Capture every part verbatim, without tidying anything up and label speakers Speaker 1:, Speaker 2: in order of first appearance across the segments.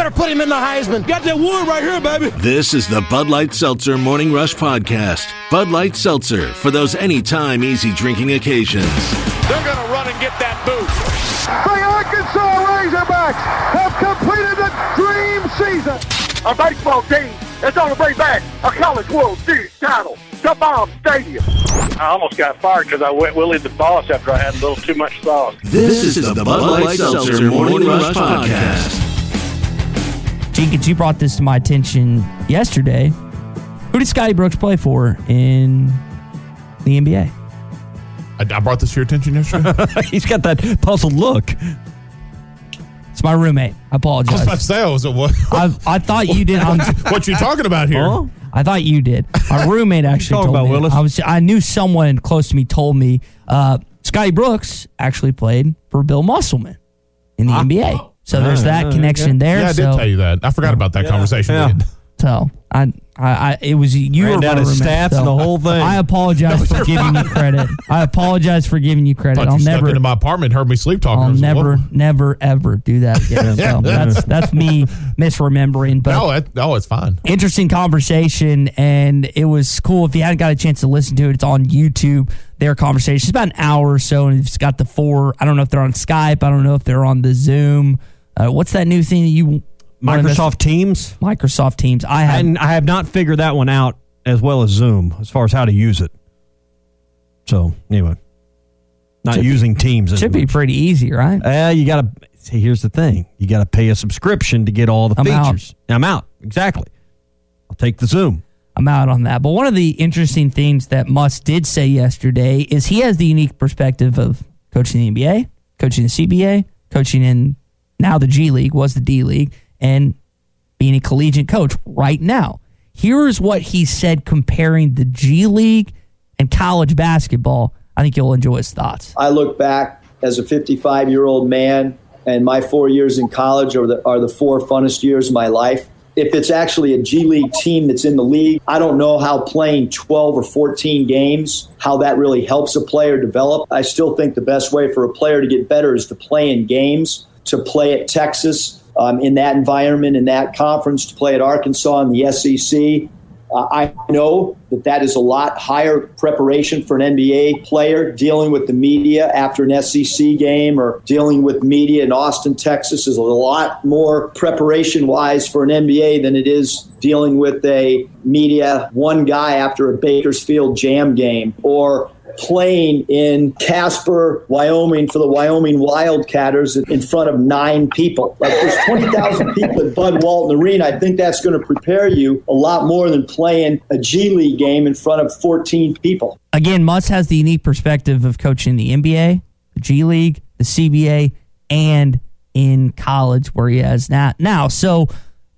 Speaker 1: better put him in the Heisman. Got that wood right here, baby.
Speaker 2: This is the Bud Light Seltzer Morning Rush Podcast. Bud Light Seltzer, for those anytime easy drinking occasions.
Speaker 3: They're going to run and get that boot.
Speaker 4: The Arkansas Razorbacks have completed the dream season.
Speaker 5: A baseball team that's on the way back a College World Series title to Baum Stadium.
Speaker 3: I almost got fired because I went Willie the Boss after I had a little too much sauce.
Speaker 2: This, this is the Bud Light Seltzer Morning Rush Podcast.
Speaker 6: Jenkins, you brought this to my attention yesterday. Who did Scotty Brooks play for in the N B A?
Speaker 7: I, I brought this to your attention yesterday?
Speaker 8: He's got that puzzled look.
Speaker 6: It's my roommate. I apologize.
Speaker 7: I was about to say, I was what?
Speaker 6: I, I thought you did. I'm,
Speaker 7: what you talking about here?
Speaker 6: Huh? I thought you did. My roommate actually told
Speaker 8: about,
Speaker 6: me.
Speaker 8: Willis?
Speaker 6: I was. I knew someone close to me told me uh, Scotty Brooks actually played for Bill Musselman in the
Speaker 7: ah.
Speaker 6: N B A. So there's that
Speaker 8: uh,
Speaker 6: connection
Speaker 8: okay.
Speaker 6: there.
Speaker 7: Yeah, I did
Speaker 6: so,
Speaker 7: tell you that. I forgot about that
Speaker 8: yeah.
Speaker 7: conversation.
Speaker 8: Yeah.
Speaker 7: We had.
Speaker 6: So I, I, I, it was you
Speaker 8: Ran
Speaker 6: were
Speaker 8: down
Speaker 6: my
Speaker 8: his
Speaker 6: roommate,
Speaker 8: stats
Speaker 6: so
Speaker 8: and the whole thing.
Speaker 6: I apologize
Speaker 7: No,
Speaker 6: for
Speaker 7: you're
Speaker 6: giving
Speaker 7: fine.
Speaker 6: you credit. I apologize for giving you credit.
Speaker 7: Thought
Speaker 6: I'll
Speaker 7: you
Speaker 6: never
Speaker 7: stepped into my apartment and heard me sleep talking.
Speaker 6: I'll
Speaker 7: I was like,
Speaker 6: never,
Speaker 7: "Whoa."
Speaker 6: never, ever do that again. So that's that's me misremembering. But
Speaker 7: No, it, no, it's fine.
Speaker 6: interesting conversation, and it was cool. If you hadn't got a chance to listen to it, it's on YouTube. Their conversation. It's about an hour or so, and it's got the four. I don't know if they're on Skype. I don't know if they're on the Zoom. Uh, what's that new thing that you
Speaker 8: Microsoft Teams.
Speaker 6: Microsoft Teams. I have.
Speaker 8: And I have not figured that one out as well as Zoom as far as how to use it. So, anyway. Not
Speaker 6: Should
Speaker 8: using
Speaker 6: be,
Speaker 8: Teams. as
Speaker 6: Should be
Speaker 8: much.
Speaker 6: pretty easy, right?
Speaker 8: Uh, you got to, see, here's the thing. You got to pay a subscription to get all the
Speaker 6: I'm
Speaker 8: features. I'm out. Exactly. I'll take the Zoom.
Speaker 6: I'm out on that. But one of the interesting things that Muss did say yesterday is he has the unique perspective of coaching the N B A, coaching the C B A, coaching in now the G League, was the D League, and being a collegiate coach right now. Here is what he said comparing the G League and college basketball. I think you'll enjoy his thoughts.
Speaker 9: I look back as a fifty-five-year-old man, and my four years in college are the, are the four funnest years of my life. If it's actually a G League team that's in the league, I don't know how playing twelve or fourteen games, how that really helps a player develop. I still think the best way for a player to get better is to play in games, to play at Texas um, in that environment, in that conference, to play at Arkansas in the S E C. Uh, I know that that is a lot higher preparation for an N B A player. Dealing with the media after an S E C game or dealing with media in Austin, Texas is a lot more preparation-wise for an N B A than it is dealing with a media one guy after a Bakersfield Jam game or playing in Casper, Wyoming for the Wyoming Wildcatters in front of nine people. Like there's twenty thousand people at Bud Walton Arena. I think that's going to prepare you a lot more than playing a G League game in front of fourteen people.
Speaker 6: Again, Muss has the unique perspective of coaching the N B A, the G League, the C B A, and in college where he has that now. So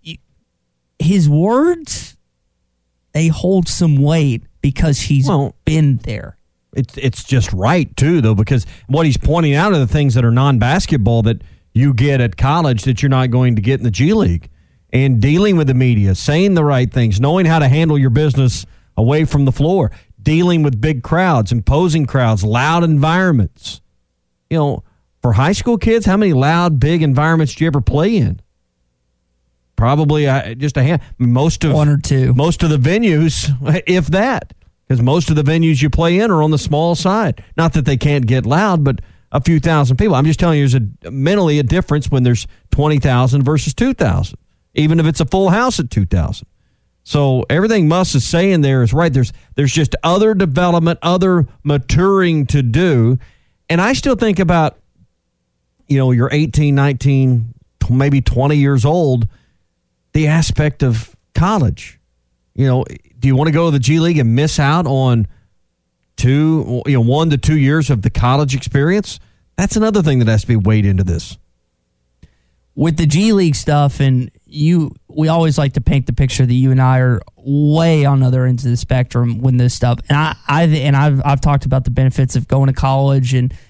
Speaker 6: his words, they hold some weight because he's
Speaker 8: Well,
Speaker 6: been there.
Speaker 8: It's it's just right, too, though, because what he's pointing out are the things that are non-basketball that you get at college that you're not going to get in the G League. And dealing with the media, saying the right things, knowing how to handle your business away from the floor, dealing with big crowds, imposing crowds, loud environments. You know, for high school kids, how many loud, big environments do you ever play in? Probably uh, just a hand. Most of
Speaker 6: One or two.
Speaker 8: Most of the venues, if that. Because most of the venues you play in are on the small side. Not that they can't get loud, but a few thousand people. I'm just telling you there's a mentally a difference when there's twenty thousand versus two thousand, even if it's a full house at two thousand. So everything Muss is saying there is right. There's there's just other development, other maturing to do. And I still think about, you know, you're eighteen, nineteen, maybe twenty years old, the aspect of college. You know, do you want to go to the G League and miss out on two, you know, one to two years of the college experience? That's another thing that has to be weighed into this.
Speaker 6: With the G League stuff, and you, we always like to paint the picture that you and I are way on other ends of the spectrum when this stuff. And I, I and I've I've talked about the benefits of going to college, and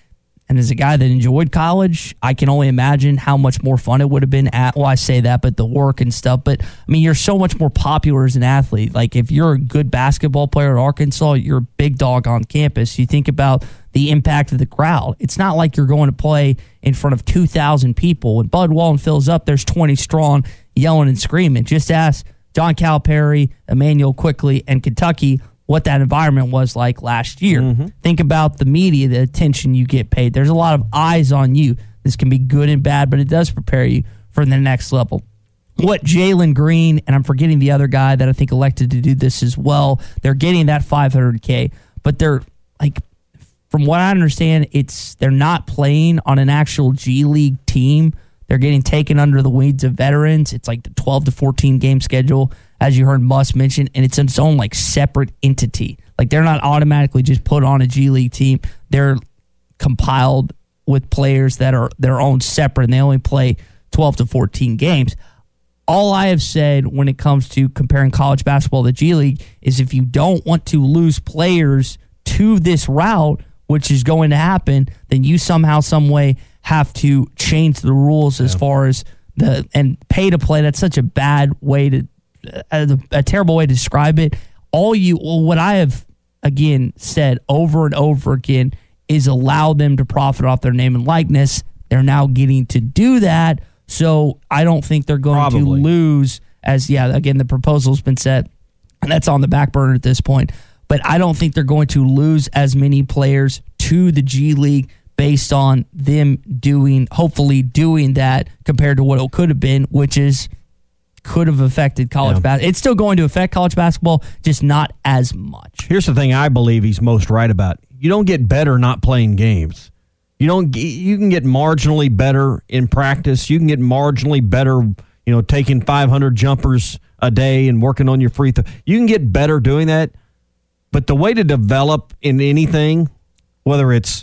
Speaker 6: And as a guy that enjoyed college, I can only imagine how much more fun it would have been at, well, I say that, but the work and stuff. But, I mean, you're so much more popular as an athlete. Like, if you're a good basketball player at Arkansas, you're a big dog on campus. You think about the impact of the crowd. It's not like you're going to play in front of two thousand people. When Bud Walton fills up, there's twenty strong yelling and screaming. Just ask John Calipari, Emmanuel Quickley, and Kentucky what that environment was like last year. Mm-hmm. Think about the media, the attention you get paid. There's a lot of eyes on you. This can be good and bad, but it does prepare you for the next level. What Jalen Green, and I'm forgetting the other guy that I think elected to do this as well, they're getting that five hundred K, but they're like, from what I understand, it's they're not playing on an actual G League team. They're getting taken under the weeds of veterans. It's like the twelve to fourteen game schedule, as you heard Muss mention, and it's its own like separate entity. Like, they're not automatically just put on a G League team. They're compiled with players that are their own separate, and they only play twelve to fourteen games. All I have said when it comes to comparing college basketball to G League is if you don't want to lose players to this route, which is going to happen, then you somehow, some way have to change the rules as yeah. far as the and pay to play. That's such a bad way to a, a terrible way to describe it. All you well, what I have again said over and over again is allow them to profit off their name and likeness. They're now getting to do that, so I don't think they're going Probably. to lose. As yeah, again, the proposal's been set, and that's on the back burner at this point. But I don't think they're going to lose as many players to the G League based on them doing, hopefully doing that compared to what it could have been, which is could have affected college yeah. basketball. It's still going to affect college basketball, just not as much.
Speaker 8: Here's the thing I believe he's most right about. You don't get better not playing games. You don't. You can get marginally better in practice. You can get marginally better, you know, taking five hundred jumpers a day and working on your free throw. You can get better doing that. But the way to develop in anything, whether it's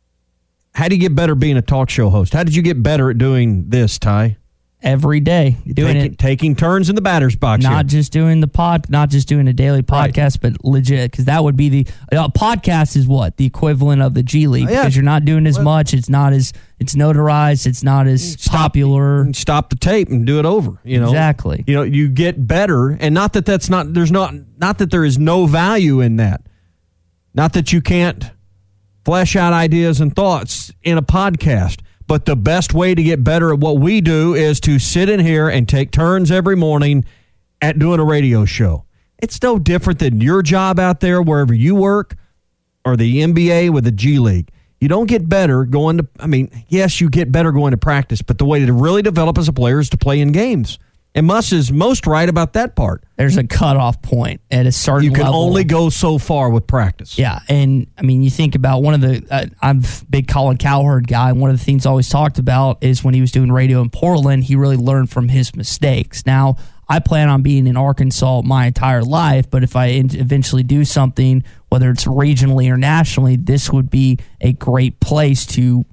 Speaker 8: how do you get better being a talk show host? How did you get better at doing this, Ty?
Speaker 6: Every day, doing
Speaker 8: taking,
Speaker 6: it,
Speaker 8: taking turns in the batter's box.
Speaker 6: Not
Speaker 8: here.
Speaker 6: just doing the pod, not just doing a daily podcast, right. but legit, because that would be the uh, podcast is what the equivalent of the G League. Oh, yeah. Because you're not doing as well, much. It's not as it's notarized. It's not as stop, popular.
Speaker 8: Stop the tape and do it over. You know
Speaker 6: exactly.
Speaker 8: You know you get better, and not that that's not there's not not that there is no value in that. Not that you can't flesh out ideas and thoughts in a podcast. But the best way to get better at what we do is to sit in here and take turns every morning at doing a radio show. It's no different than your job out there wherever you work or the N B A with the G League. You don't get better going to, I mean, yes, you get better going to practice, but the way to really develop as a player is to play in games. And Muss is most right about that part.
Speaker 6: There's a cutoff point at a certain level.
Speaker 8: You can
Speaker 6: level.
Speaker 8: only go so far with practice.
Speaker 6: Yeah, and I mean, you think about one of the, uh, I'm a big Colin Cowherd guy, and one of the things I always talked about is when he was doing radio in Portland, he really learned from his mistakes. Now, I plan on being in Arkansas my entire life, but if I eventually do something, whether it's regionally or nationally, this would be a great place to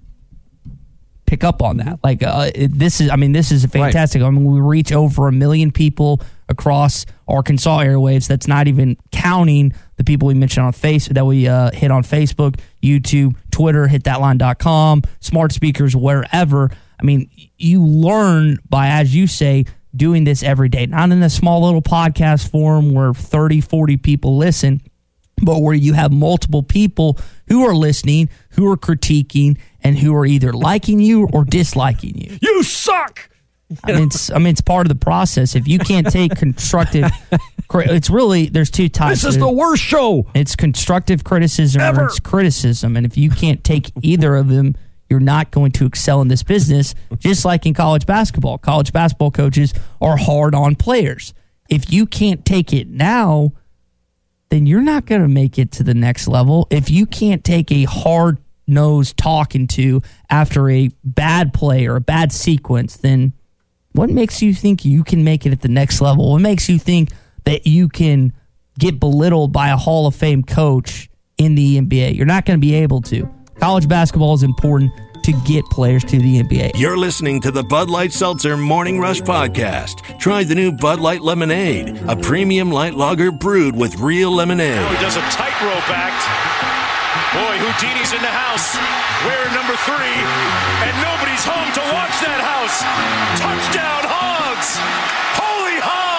Speaker 6: pick up on that. Like uh, it, this is, I mean, this is a fantastic. Right. I mean, we reach over a million people across Arkansas airwaves. That's not even counting the people we mentioned on Facebook that we uh, hit on Facebook, YouTube, Twitter, hit that line dot com, smart speakers, wherever. I mean, you learn by, as you say, doing this every day, not in a small little podcast forum where thirty, forty people listen, but where you have multiple people who are listening, who are critiquing, and who are either liking you or disliking you.
Speaker 8: You suck!
Speaker 6: I mean, it's, I mean, it's part of the process. If you can't take constructive, it's really, there's two types.
Speaker 8: This is the worst show.
Speaker 6: It's constructive criticism
Speaker 8: Ever.
Speaker 6: or it's criticism. And if you can't take either of them, you're not going to excel in this business, just like in college basketball. College basketball coaches are hard on players. If you can't take it now, then you're not going to make it to the next level. If you can't take a hard-nosed talking to after a bad play or a bad sequence, then what makes you think you can make it at the next level? What makes you think that you can get belittled by a Hall of Fame coach in the N B A? You're not going to be able to. College basketball is important to get players to the N B A.
Speaker 2: You're listening to the Bud Light Seltzer Morning Rush Podcast. Try the new Bud Light Lemonade, a premium light lager brewed with real lemonade.
Speaker 10: Now he does a tightrope act Boy, Houdini's in the house. Wearing number three, and nobody's home to watch that house. Touchdown, Hogs! Holy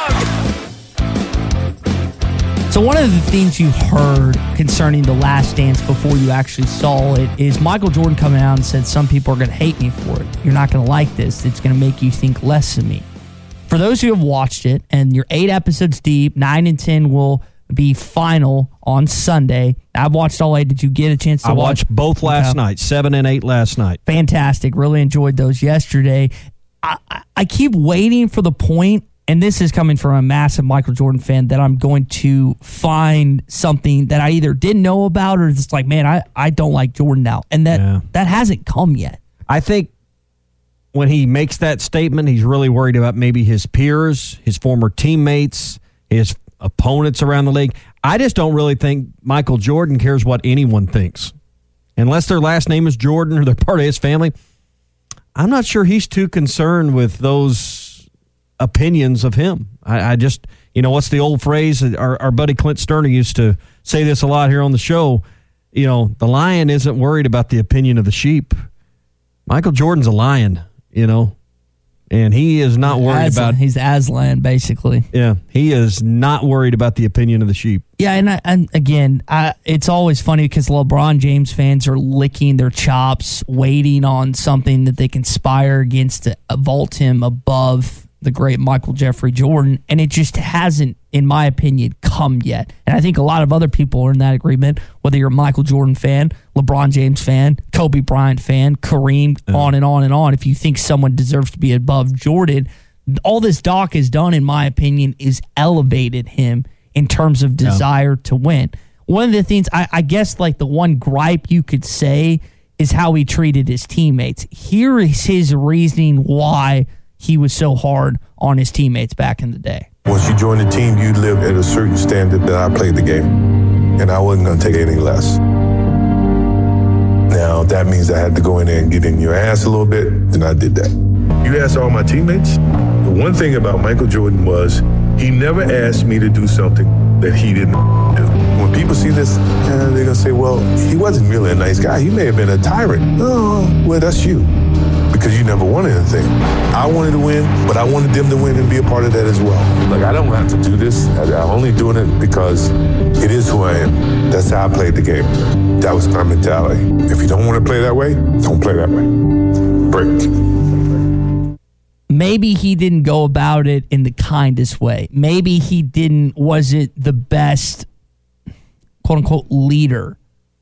Speaker 10: Hog!
Speaker 6: So one of the things you heard concerning The Last Dance before you actually saw it is Michael Jordan coming out and said, some people are going to hate me for it. You're not going to like this. It's going to make you think less of me. For those who have watched it, and you're eight episodes deep, nine and ten will be final on Sunday. I've watched all eight. Did you get a chance to
Speaker 8: I
Speaker 6: watch?
Speaker 8: I watched both last
Speaker 6: okay.
Speaker 8: night, seven and eight last night.
Speaker 6: Fantastic. Really enjoyed those yesterday. I, I, I keep waiting for the point, and this is coming from a massive Michael Jordan fan, that I'm going to find something that I either didn't know about or just like, man, I, I don't like Jordan now. And that,
Speaker 8: yeah.
Speaker 6: that hasn't come yet.
Speaker 8: I think when he makes that statement, he's really worried about maybe his peers, his former teammates, his opponents around the league. I just don't really think Michael Jordan cares what anyone thinks. Unless their last name is Jordan or they're part of his family, I'm not sure he's too concerned with those opinions of him. I, I just, you know, what's the old phrase? Our, our buddy Clint Sterner used to say this a lot here on the show. You know, the lion isn't worried about the opinion of the sheep. Michael Jordan's a lion, you know. And he is not worried
Speaker 6: Aslan,
Speaker 8: about...
Speaker 6: He's Aslan, basically.
Speaker 8: Yeah, he is not worried about the opinion of the sheep.
Speaker 6: Yeah, and, I, and again, I, it's always funny because LeBron James fans are licking their chops, waiting on something that they can conspire against to vault him above the great Michael Jeffrey Jordan, and it just hasn't, in my opinion, come yet. And I think a lot of other people are in that agreement, whether you're a Michael Jordan fan, LeBron James fan, Kobe Bryant fan, Kareem, yeah. on and on and on. If you think someone deserves to be above Jordan, all this doc has done, in my opinion, is elevated him in terms of desire yeah. to win. One of the things, I, I guess, like the one gripe you could say is how he treated his teammates. Here is his reasoning why he was so hard on his teammates back in the day.
Speaker 11: Once you joined the team, you lived at a certain standard that I played the game, and I wasn't going to take anything less. Now, that means I had to go in there and get in your ass a little bit, and I did that. You asked all my teammates, the one thing about Michael Jordan was he never asked me to do something that he didn't do. When people see this, eh, they're going to say, well, he wasn't really a nice guy. He may have been a tyrant. Oh, well, that's you. Because you never wanted anything. I wanted to win, but I wanted them to win and be a part of that as well. Like, I don't have to do this. I'm only doing it because it is who I am. That's how I played the game. That was my mentality. If you don't want to play that way, don't play that way. Break.
Speaker 6: Maybe he didn't go about it in the kindest way. Maybe he didn't, wasn't the best, quote unquote, leader.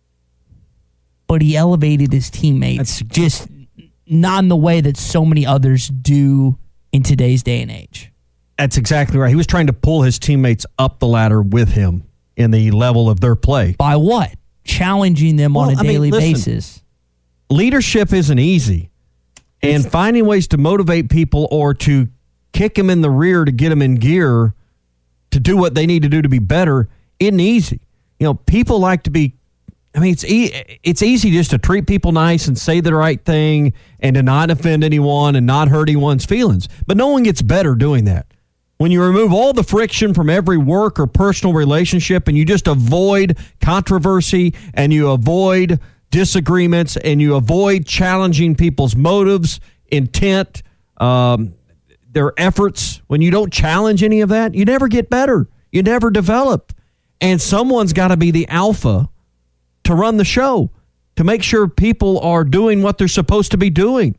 Speaker 6: But he elevated his teammates. That's just not in the way that so many others do in today's day and age.
Speaker 8: That's exactly right. He was trying to pull his teammates up the ladder with him in the level of their play.
Speaker 6: By what? Challenging them well, on a I daily mean, listen, basis.
Speaker 8: Leadership isn't easy. And it's, finding ways to motivate people or to kick them in the rear to get them in gear to do what they need to do to be better isn't easy. You know, people like to be I mean, it's e- it's easy just to treat people nice and say the right thing and to not offend anyone and not hurt anyone's feelings. But no one gets better doing that. When you remove all the friction from every work or personal relationship and you just avoid controversy and you avoid disagreements and you avoid challenging people's motives, intent, um, their efforts, when you don't challenge any of that, you never get better. You never develop. And someone's got to be the alpha to run the show, to make sure people are doing what they're supposed to be doing.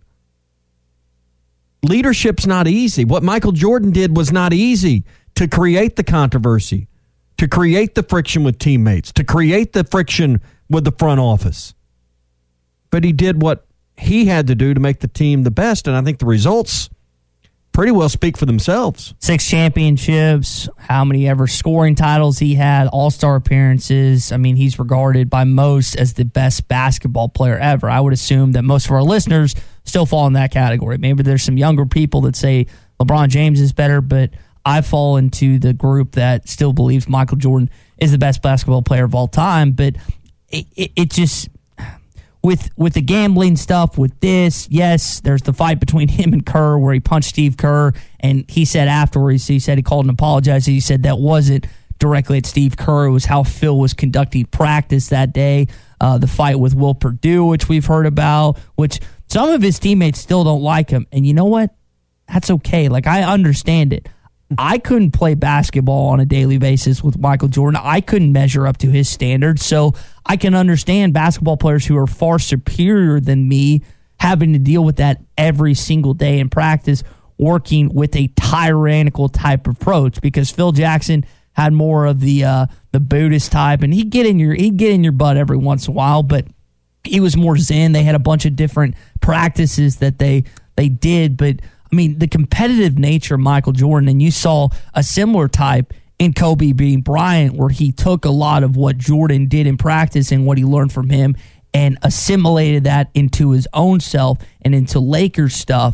Speaker 8: Leadership's not easy. What Michael Jordan did was not easy, to create the controversy, to create the friction with teammates, to create the friction with the front office. But he did what he had to do to make the team the best, and I think the results pretty well speak for themselves.
Speaker 6: Six championships, how many ever scoring titles he had, all-star appearances. I mean, he's regarded by most as the best basketball player ever. I would assume that most of our listeners still fall in that category. Maybe there's some younger people that say LeBron James is better, but I fall into the group that still believes Michael Jordan is the best basketball player of all time. But it, it, it just... With with the gambling stuff, with this, yes, there's the fight between him and Kerr where he punched Steve Kerr, and he said afterwards, he said he called and apologized. He said that wasn't directly at Steve Kerr. It was how Phil was conducting practice that day. uh, the fight with Will Perdue, which we've heard about, which some of his teammates still don't like him. And you know what? That's okay. Like, I understand it. I couldn't play basketball on a daily basis with Michael Jordan. I couldn't measure up to his standards. So I can understand basketball players who are far superior than me having to deal with that every single day in practice, working with a tyrannical type approach, because Phil Jackson had more of the uh, the Buddhist type, and he'd get in your he'd get in your butt every once in a while, but he was more zen. They had a bunch of different practices that they they did, but I mean, the competitive nature of Michael Jordan, and you saw a similar type in Kobe being Bryant, where he took a lot of what Jordan did in practice and what he learned from him and assimilated that into his own self and into Lakers stuff.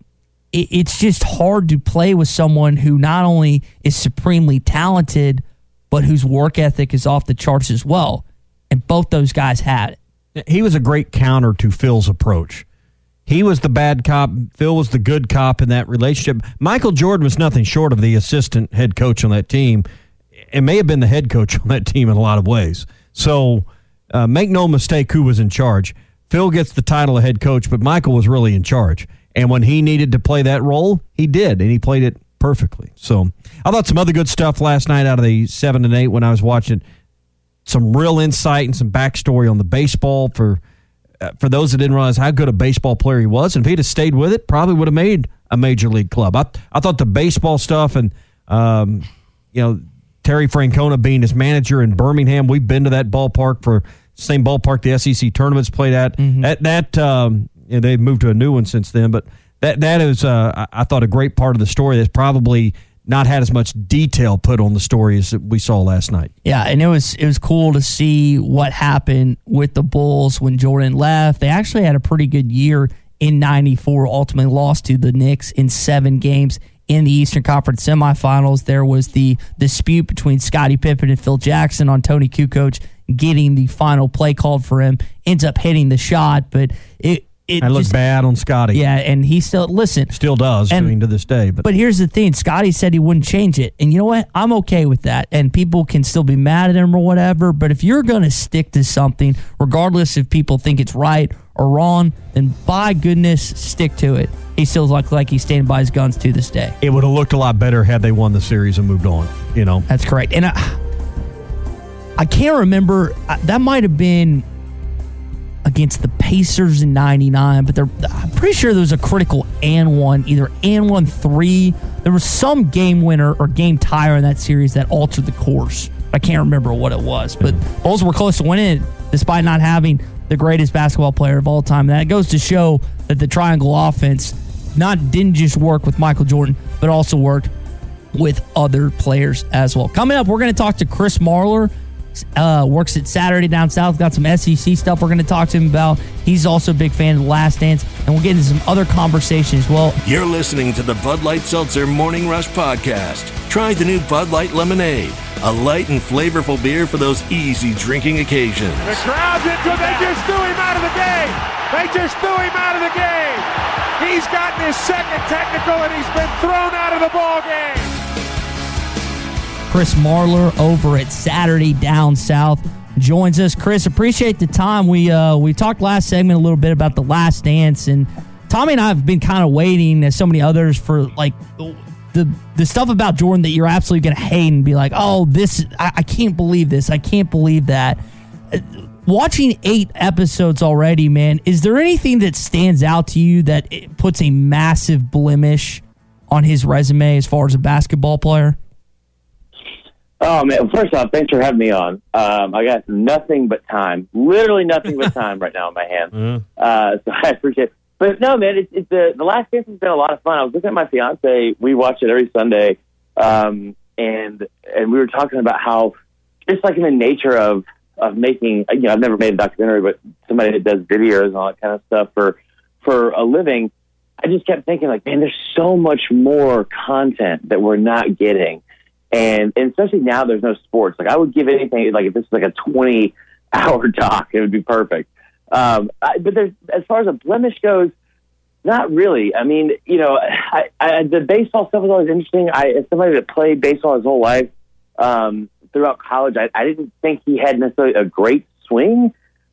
Speaker 6: It, it's just hard to play with someone who not only is supremely talented, but whose work ethic is off the charts as well. And both those guys had it.
Speaker 8: He was a great counter to Phil's approach. He was the bad cop. Phil was the good cop in that relationship. Michael Jordan was nothing short of the assistant head coach on that team. It may have been the head coach on that team in a lot of ways. So uh, make no mistake who was in charge. Phil gets the title of head coach, but Michael was really in charge. And when he needed to play that role, he did, and he played it perfectly. So I thought some other good stuff last night out of the seven and eight when I was watching. Some real insight and some backstory on the baseball for uh, for those that didn't realize how good a baseball player he was. And if he'd have stayed with it, probably would have made a major league club. I I thought the baseball stuff and um, you know Terry Francona being his manager in Birmingham, we've been to that ballpark for same ballpark the S E C tournaments played at. Mm-hmm. That that um, you know, they've moved to a new one since then, but that that is uh, I, I thought a great part of the story that's probably not had as much detail put on the story as we saw last night.
Speaker 6: Yeah, and it was it was cool to see what happened with the Bulls when Jordan left. They actually had a pretty good year in ninety-four, ultimately lost to the Knicks in seven games in the Eastern Conference semifinals. There was the dispute between Scottie Pippen and Phil Jackson on Tony Kukoc getting the final play called for him. Ends up hitting the shot, but it It
Speaker 8: I looked bad on Scotty.
Speaker 6: Yeah, and he still, listen.
Speaker 8: Still does,
Speaker 6: and,
Speaker 8: I mean, to this day. But.
Speaker 6: but here's the thing. Scotty said he wouldn't change it. And you know what? I'm okay with that. And people can still be mad at him or whatever. But if you're going to stick to something, regardless if people think it's right or wrong, then by goodness, stick to it. He still looks like he's standing by his guns to this day.
Speaker 8: It would have looked a lot better had they won the series and moved on, you know?
Speaker 6: That's correct. And I, I can't remember. That might have been against the Pacers in ninety-nine, but they're, I'm pretty sure there was a critical and one, either and one three. There was some game winner or game tire in that series that altered the course. I can't remember what it was, but Bulls were close to winning it despite not having the greatest basketball player of all time. And that goes to show that the triangle offense not didn't just work with Michael Jordan, but also worked with other players as well. Coming up, we're going to talk to Chris Marlar. Uh, works at Saturday Down South. Got some S E C stuff we're going to talk to him about. He's also a big fan of The Last Dance, and we'll get into some other conversation as well.
Speaker 2: You're listening to the Bud Light Seltzer Morning Rush Podcast. Try the new Bud Light Lemonade, a light and flavorful beer for those easy drinking occasions.
Speaker 4: The crowd's into it. They just threw him out of the game. They just threw him out of the game. He's gotten his second technical, and he's been thrown out of the ball game.
Speaker 6: Chris Marlar over at Saturday Down South joins us. Chris, appreciate the time. We uh, we talked last segment a little bit about The Last Dance, and Tommy and I have been kind of waiting, as so many others, for like the the stuff about Jordan that you're absolutely going to hate and be like, oh, this I, I can't believe this. I can't believe that. Uh, watching eight episodes already, man, is there anything that stands out to you that it puts a massive blemish on his resume as far as a basketball player?
Speaker 12: Oh, man. First off, thanks for having me on. Um, I got nothing but time, literally nothing but time right now in my hands. Mm-hmm. Uh, so I appreciate it. But no, man, it's, it's the, the Last Dance has been a lot of fun. I was looking at my fiance. We watch it every Sunday. Um, and, and we were talking about how just like in the nature of, of making, you know, I've never made a documentary, but somebody that does videos and all that kind of stuff for, for a living, I just kept thinking like, man, there's so much more content that we're not getting. And, and especially now there's no sports. Like I would give anything, like if this is like a twenty hour doc, it would be perfect. Um, I, but there's, as far as a blemish goes, not really. I mean, you know, I, I, the baseball stuff was always interesting. I, as somebody that played baseball his whole life, um, throughout college, I, I didn't think he had necessarily a great swing.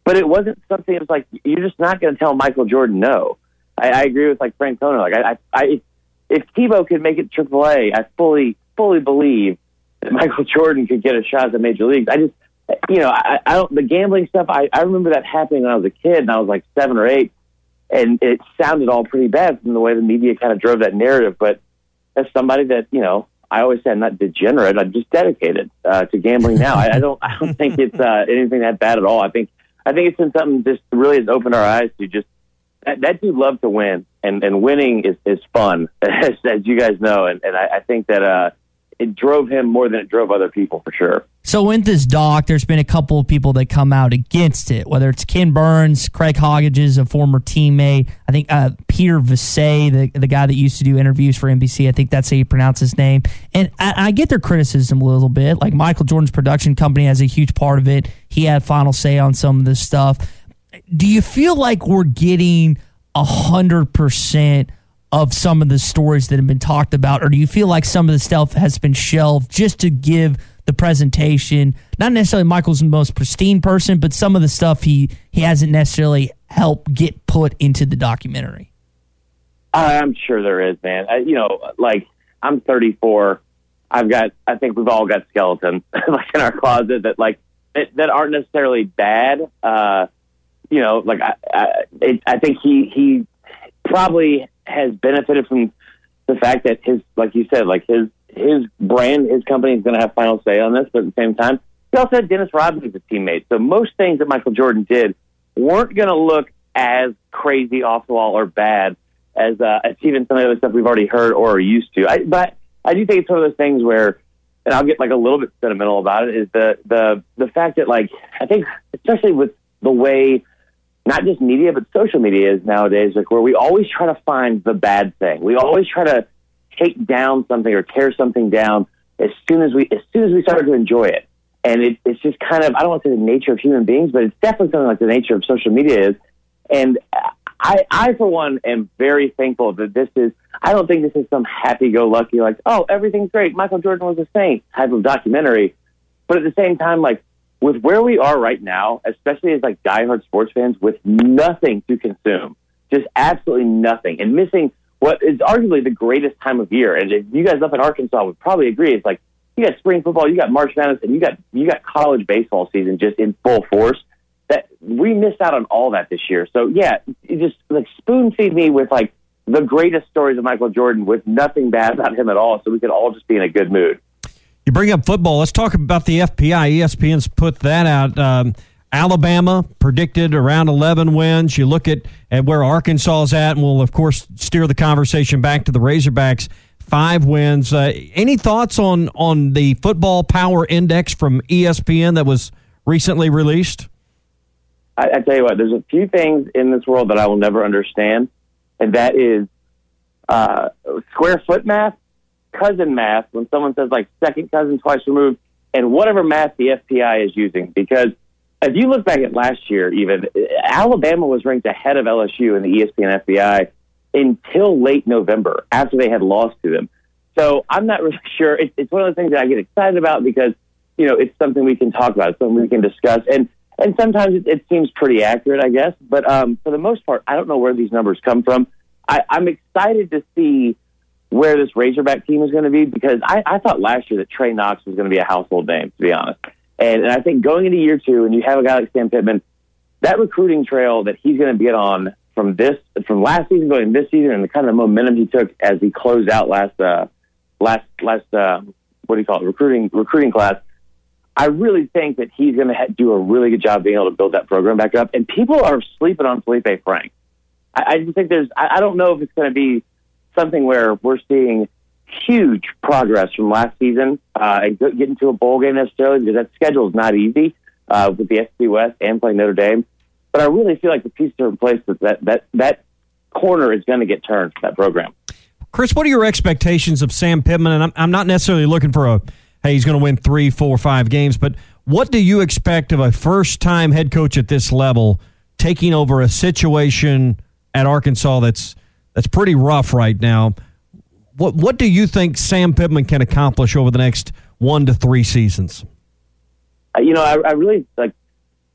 Speaker 12: but it wasn't something. It was like you're just not going to tell Michael Jordan no. I, I agree with like Frank Toner. Like I, I, if Tebow could make it triple A, I fully, fully believe that Michael Jordan could get a shot at the major leagues. I just, you know, I, I don't the gambling stuff. I, I remember that happening when I was a kid, and I was like seven or eight, and it sounded all pretty bad from the way the media kind of drove that narrative. But as somebody that, you know, I always say I'm not degenerate. I'm just dedicated uh, to gambling now. I, I don't, I don't think it's uh, anything that bad at all. I think, I think it's been something just really has opened our eyes to just. That, that dude loves to win, and, and winning is, is fun, as, as you guys know. And, and I, I think that uh, it drove him more than it drove other people, for sure.
Speaker 6: So in this doc, there's been a couple of people that come out against it, whether it's Ken Burns, Craig Hoggages, a former teammate. I think uh, Peter Visay, the, the guy that used to do interviews for N B C, I think that's how you pronounce his name. And I, I get their criticism a little bit. Like Michael Jordan's production company has a huge part of it. He had final say on some of this stuff. Do you feel like we're getting one hundred percent of some of the stories that have been talked about, or do you feel like some of the stuff has been shelved just to give the presentation, not necessarily Michael's the most pristine person, but some of the stuff he, he hasn't necessarily helped get put into the documentary?
Speaker 12: I'm sure there is, man. I, you know, like, I'm thirty-four. I've got, I think we've all got skeletons like in our closet that, like, that, that aren't necessarily bad. Uh, You know, like I, I, it, I think he he probably has benefited from the fact that his, like you said, like his his brand, his company is going to have final say on this. But at the same time, he also had Dennis Rodman as a teammate. So most things that Michael Jordan did weren't going to look as crazy, off the wall, or bad as uh, as even some of the other stuff we've already heard or are used to. I, but I do think it's one of those things where, and I'll get like a little bit sentimental about it, is the the the fact that, like, I think especially with the way not just media, but social media is nowadays, like, where we always try to find the bad thing. We always try to take down something or tear something down as soon as we as soon as we start to enjoy it. And it, it's just kind of, I don't want to say the nature of human beings, but it's definitely something like the nature of social media is. And I, I for one, am very thankful that this is, I don't think this is some happy-go-lucky, like, oh, everything's great, Michael Jordan was a saint type of documentary. But at the same time, like, with where we are right now, especially as like diehard sports fans with nothing to consume, just absolutely nothing, and missing what is arguably the greatest time of year. And if you guys up in Arkansas would probably agree, it's like you got spring football, you got March Madness, and you got you got college baseball season just in full force. That we missed out on all that this year. So yeah, you just like spoon feed me with like the greatest stories of Michael Jordan with nothing bad about him at all, so we could all just be in a good mood.
Speaker 8: You bring up football. Let's talk about the F P I. E S P N's put that out. Um, Alabama predicted around eleven wins. You look at, at where Arkansas is at, and we'll, of course, steer the conversation back to the Razorbacks. Five wins. Uh, any thoughts on, on the Football Power Index from E S P N that was recently released?
Speaker 12: I, I tell you what, there's a few things in this world that I will never understand, and that is uh, square foot math, cousin math, when someone says like second cousin twice removed, and whatever math the F P I is using. Because if you look back at last year, even Alabama was ranked ahead of L S U in the E S P N F B I until late November after they had lost to them. So I'm not really sure. It's, it's one of those things that I get excited about because, you know, it's something we can talk about, it's something we can discuss. And and sometimes it, it seems pretty accurate, I guess. But um, for the most part, I don't know where these numbers come from. I, I'm excited to see where this Razorback team is going to be, because I, I thought last year that Trey Knox was going to be a household name, to be honest. And, and I think going into year two, and you have a guy like Sam Pittman, that recruiting trail that he's going to get on from this, from last season going this season, and the kind of momentum he took as he closed out last, uh, last, last, uh, what do you call it, recruiting, recruiting class. I really think that he's going to ha- do a really good job being able to build that program back up. And people are sleeping on Felipe Frank. I, I just think there's, I, I don't know if it's going to be something where we're seeing huge progress from last season uh, and get into a bowl game necessarily, because that schedule is not easy uh, with the S E C West and playing Notre Dame. But I really feel like the pieces are in place that that that, that corner is going to get turned for that program.
Speaker 8: Chris, what are your expectations of Sam Pittman? And I'm, I'm not necessarily looking for a, hey, he's going to win three, four, five games, but what do you expect of a first-time head coach at this level taking over a situation at Arkansas that's That's pretty rough right now? What what do you think Sam Pittman can accomplish over the next one to three seasons?
Speaker 12: Uh, you know, I, I really like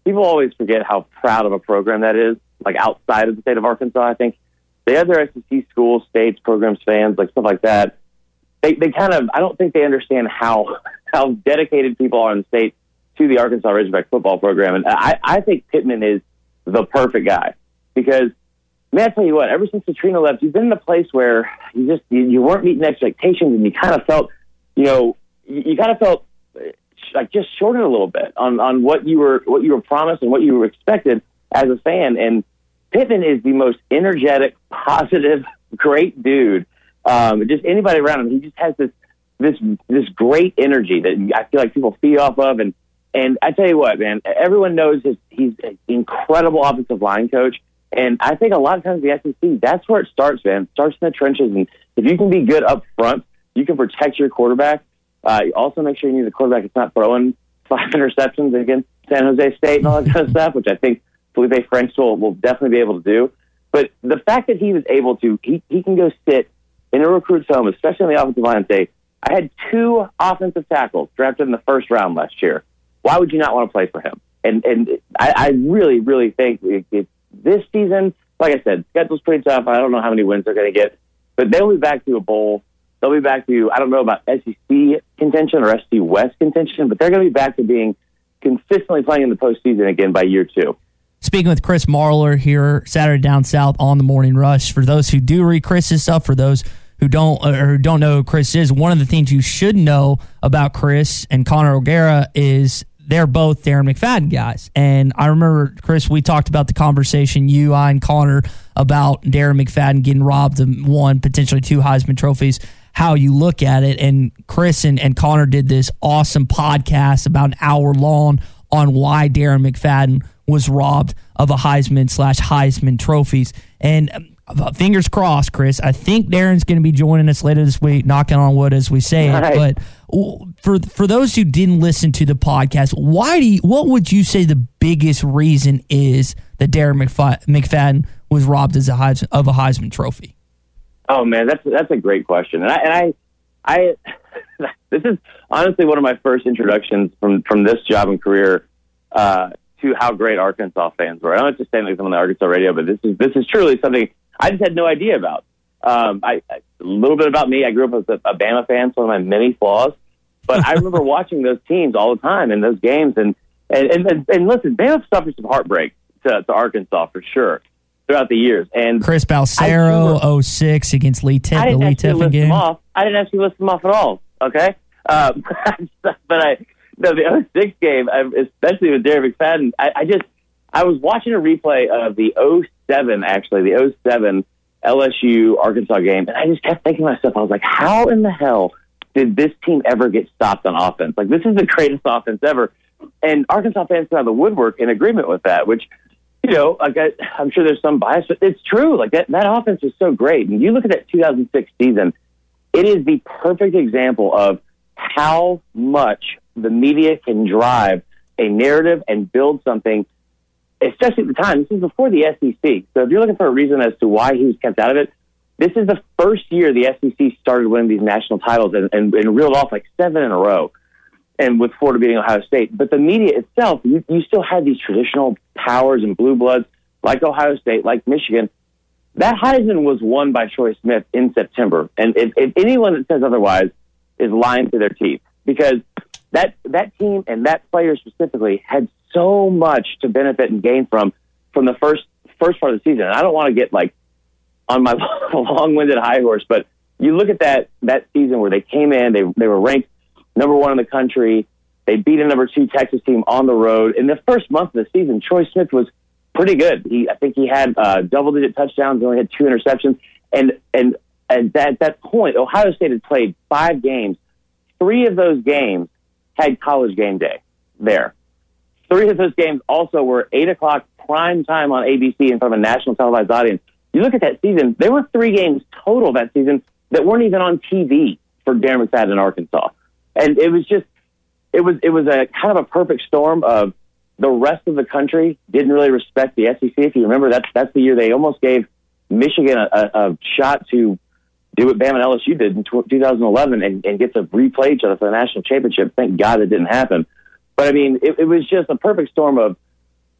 Speaker 12: people always forget how proud of a program that is, like outside of the state of Arkansas. I think the other S E C schools, states, programs, fans, like stuff like that, they, they kind of, I don't think they understand how how dedicated people are in the state to the Arkansas Razorback football program. And I, I think Pittman is the perfect guy because, man, I tell you what, ever since Petrino left, you've been in a place where you just, you, you weren't meeting expectations and you kind of felt, you know, you, you kind of felt like just shorted a little bit on, on what you were, what you were promised and what you were expected as a fan. And Pittman is the most energetic, positive, great dude. Um, just anybody around him, he just has this, this, this great energy that I feel like people feed off of. And, and I tell you what, man, everyone knows his, he's an incredible offensive line coach. And I think a lot of times the S E C, that's where it starts, man. It starts in the trenches. And if you can be good up front, you can protect your quarterback. Uh, you also make sure you need the quarterback that's not throwing five interceptions against San Jose State and all that kind of stuff, which I think Felipe Franks will, will definitely be able to do. But the fact that he was able to, he, he can go sit in a recruit's home, especially on the offensive line, and say, I had two offensive tackles drafted in the first round last year. Why would you not want to play for him? And and I, I really, really think it, it, this season, like I said, schedule's pretty tough. I don't know how many wins they're going to get, but they'll be back to a bowl. They'll be back to, I don't know about S E C contention or S E C West contention, but they're going to be back to being consistently playing in the postseason again by year two.
Speaker 6: Speaking with Chris Marlar here, Saturday Down South on the Morning Rush. For those who do read Chris's stuff, for those who don't or who don't know who Chris is, one of the things you should know about Chris and Connor O'Gara is they're both Darren McFadden guys. And I remember, Chris, we talked about the conversation, you, I, and Connor, about Darren McFadden getting robbed of one, potentially two Heisman trophies, how you look at it. And Chris and, and Connor did this awesome podcast about an hour long on why Darren McFadden was robbed of a Heisman slash Heisman trophies. And uh, fingers crossed, Chris, I think Darren's going to be joining us later this week, knocking on wood as we say it.
Speaker 12: Right.
Speaker 6: But for for those who didn't listen to the podcast, why do you, what would you say the biggest reason is that Darren McFadden, McFadden was robbed as a Heisman, of a Heisman trophy?
Speaker 12: Oh man, that's that's a great question, and I, and I, I this is honestly one of my first introductions from from this job and career uh, to how great Arkansas fans were. I don't just saying like on the Arkansas radio, but this is this is truly something I just had no idea about. Um, I, I a little bit about me. I grew up as a, a Bama fan, so one of my many flaws. But I remember watching those teams all the time in those games, and and and, and listen, Bama suffered some heartbreak to, to Arkansas for sure throughout the years. And
Speaker 6: Chris Balsero, oh six against Lee Tiff, the Lee Tiffin game.
Speaker 12: Off. I didn't actually list them off at all. Okay, um, but I no the oh six game, especially with Darren McFadden. I, I just I was watching a replay of the oh seven actually the oh seven L S U Arkansas game, and I just kept thinking to myself, I was like, how in the hell did this team ever get stopped on offense? Like, this is the greatest offense ever. And Arkansas fans come out of the woodwork in agreement with that, which, you know, like I, I'm sure there's some bias, but it's true. Like, that, that offense is so great. And you look at that two thousand six season, it is the perfect example of how much the media can drive a narrative and build something, especially at the time. This is before the S E C. So if you're looking for a reason as to why he was kept out of it, this is the first year the S E C started winning these national titles and, and, and reeled off like seven in a row, and with Florida beating Ohio State. But the media itself, you, you still had these traditional powers and blue bloods like Ohio State, like Michigan. That Heisman was won by Troy Smith in September. And if, if anyone that says otherwise is lying to their teeth, because that that team and that player specifically had so much to benefit and gain from from the first first part of the season. And I don't want to get like on my long-winded high horse, but you look at that that season where they came in, they they were ranked number one in the country. They beat a number two Texas team on the road. In the first month of the season, Troy Smith was pretty good. He, I think he had uh, double-digit touchdowns. He only had two interceptions. And and at that, at that point, Ohio State had played five games. Three of those games had College game day there. Three of those games also were eight o'clock prime time on A B C in front of a national televised audience. You look at that season, there were three games total that season that weren't even on T V for Darren McFadden in Arkansas. And it was just, it was it was a kind of a perfect storm of the rest of the country didn't really respect the S E C. If you remember, that's that's the year they almost gave Michigan a, a, a shot to do what Bama and L S U did in two thousand eleven and, and get to replay each other for the national championship. Thank God it didn't happen. But, I mean, it, it was just a perfect storm of